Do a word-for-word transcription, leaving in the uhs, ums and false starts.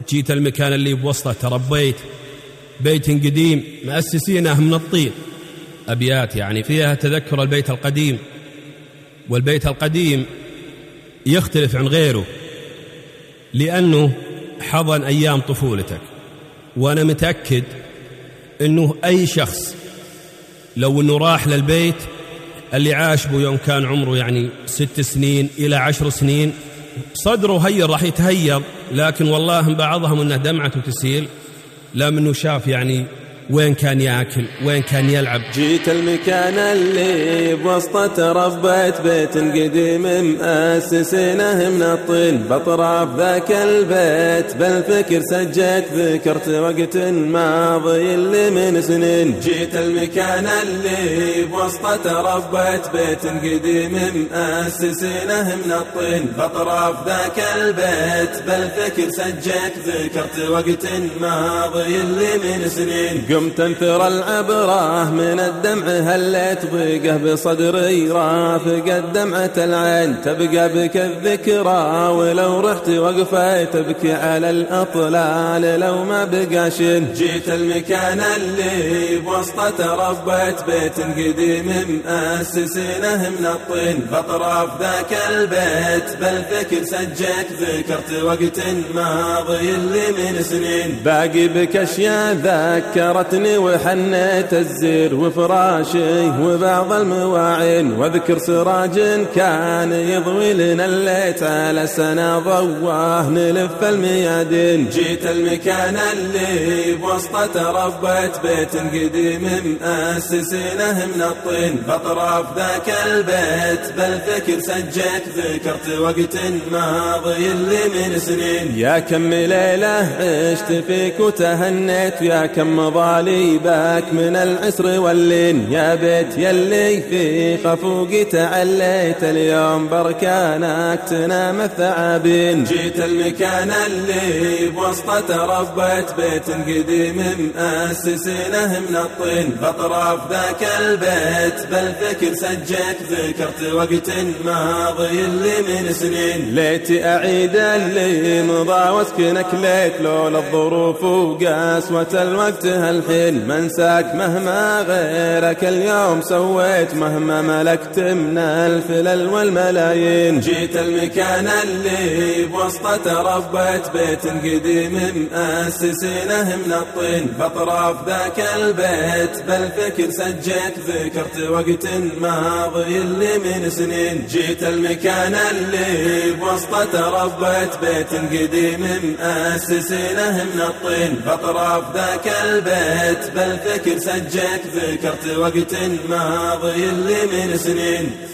جيت المكان اللي بوسطه تربيت، بيت قديم مؤسسينه من الطين، أبيات يعني فيها تذكر البيت القديم. والبيت القديم يختلف عن غيره لأنه حضن أيام طفولتك. وأنا متأكد أنه أي شخص لو أنه راح للبيت اللي عاش بو يوم كان عمره يعني ست سنين إلى عشر سنين صدره هير راح يتهير، لكن والله بعضهم أنه دمعته تسيل لا منه شاف يعني وين كان يأكل وين كان يلعب. جيت المكان اللي بوسطه تربيت، بيت قديم مؤسسينه من الطين، بأطراف ذاك البيت بالفكر سجيت، ذكرت وقت ماضي اللي من سنين. جيت المكان اللي بوسطه تربيت، بيت قديم مؤسسينه من الطين، بأطراف ذاك البيت بالفكر سجيت، ذكرت وقت ماضي اللي من سنين. قمت انثر العبرة من الدمع هليت، ضيقه بصدري رافقت دمعة العين، تبقى بك الذكرى ولو رحت وقفت، تبكي على الأطلال لو ما بقى شين. جيت المكان اللي بوسطه تربيت، بيت قديم مؤسسينه من الطين، بأطراف ذاك البيت بالفكر سجيت، ذكرت وقت ماضي اللي من سنين. باقي بك أشياء ذكرت وحنيت الزير وفراشي وبعض المواعين، واذكر سراج كان يضوي لنا الليت، على سنة ضواه نلف الميادين. جيت المكان اللي بوسطه تربيت، بيت قديم مؤسسينه من الطين، بأطراف ذاك البيت بالفكر سجيت، ذكرت وقت ماضي اللي من سنين. يا كم ليلة عشت فيك وتهنيت، يا كم ظالي باك من العسر واللين، يا بيت يلي في خفوقي تعليت، اليوم بركانك تنام الثعابين. جيت المكان اللي بوسطه تربيت، بيت قديم مؤسسينه من الطين، بأطراف ذاك البيت بالفكر سجيت، ذكرت وقت ماضي اللي من سنين. ليتي أعيد اللي مضى واسكنك ليت، لولا الظروف وقسوة الوقت هالحين، منساك مهما غيرك اليوم سويت، مهما ملكت من الفلل والملايين. جيت المكان اللي بوسطه تربيت، بيت قديم مؤسسينه من الطين، بأطراف ذاك البيت بالفكر سجيت، ذكرت وقت ماضي اللي من سنين. جيت المكان اللي بوسطه تربيت، بيت قديم مؤسسينه من الطين، بأطراف ذاك البيت بالفكر سجيت، ذكرت وقت ماضي اللي من سنين.